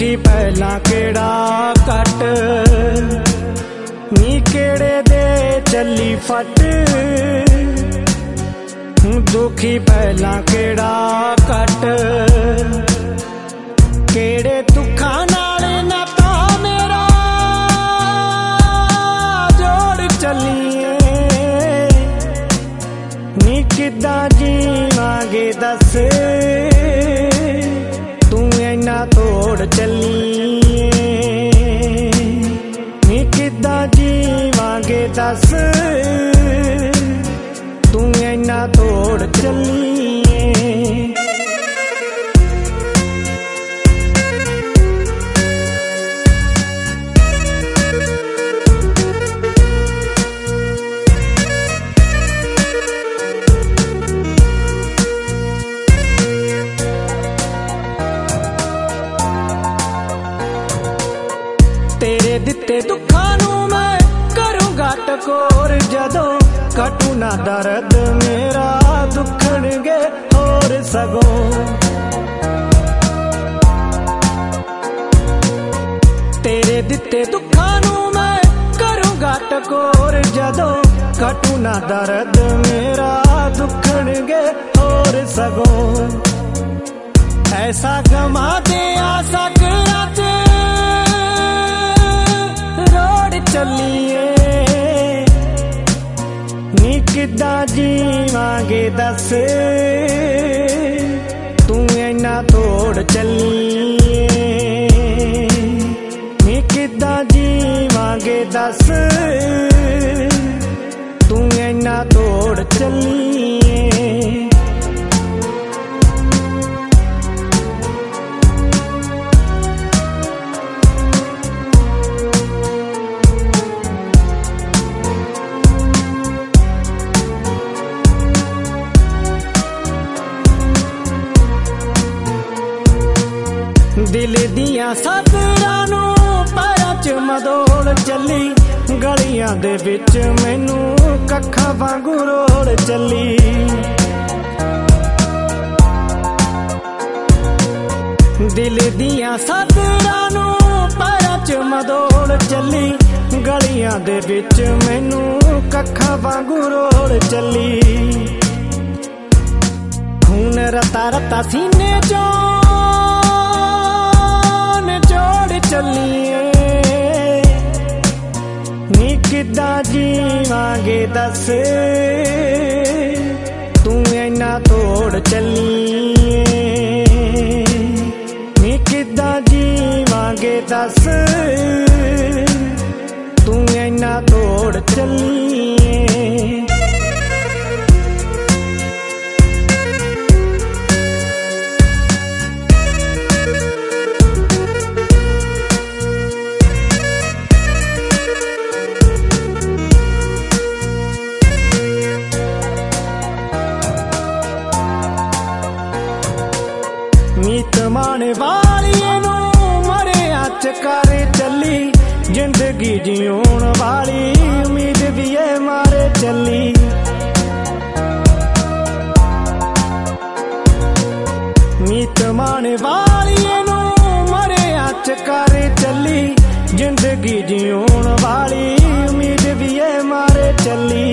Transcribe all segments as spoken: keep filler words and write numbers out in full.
दुखी पहला केड़ा कट नी केड़े दे चली फट दुखी पहला केड़ा कट केड़े दुखा नाल नाता मेरा जोड़ चलिए नी किदा जीवांगे दस तू इन्ना तोड़ चलिए नी किदा जीवांगे दस तू इन्ना तोड़ चलिए। तेरे दिते दुखा नू मैं करूंगा टकोर जदों कटू ना दर्द मेरा दुखणगे होर सगों तेरे दिते दुखा नू मैं करूंगा टकोर जदों कटू ना दर्द मेरा दुखणगे होर सगों ऐसा गमा दे आ सकरा चलिए नी किदा जीवांगे दस तू इन्ना तोड़ चलिए नी किदा जीवांगे दस तू इन्ना तोड़ चलिए। दिल दियां सदरां नू पैरां च मदोड़ चली गलियां दे विच मैनू कक्खां वांगू रोड़ चली दिल दियां सदरां नू पैरां च मदोड़ चली गलियां दे विच मैनू कक्खां वांगू रोड़ चली खून रता रता सीने चों जोड़ चलिए नी किदा जीवांगे दस तू इन्ना तोड़ चलिए नी किदा जीवांगे दस तू इन्ना तोड़ चलिए। मीत माने वाली नू मरे अच कर चली जिंदगी जीउण वाली उम्मीद भी है मारे चली मीत माने वाली नू मरे अच कर चली जिंदगी जीउण वाली उम्मीद भी है मारे चली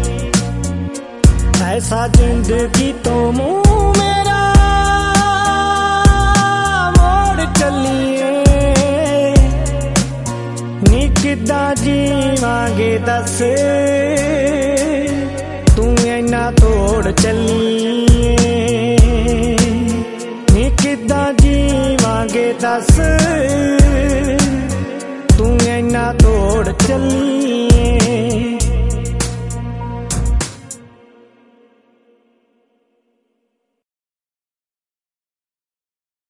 ऐसा जिंदगी तो मुंह मेरा चलिए नी किदा जीवांगे दस तू इन्ना तोड़ चलिए नी किदा जीवांगे दस तू इन्ना तोड़ चलिए।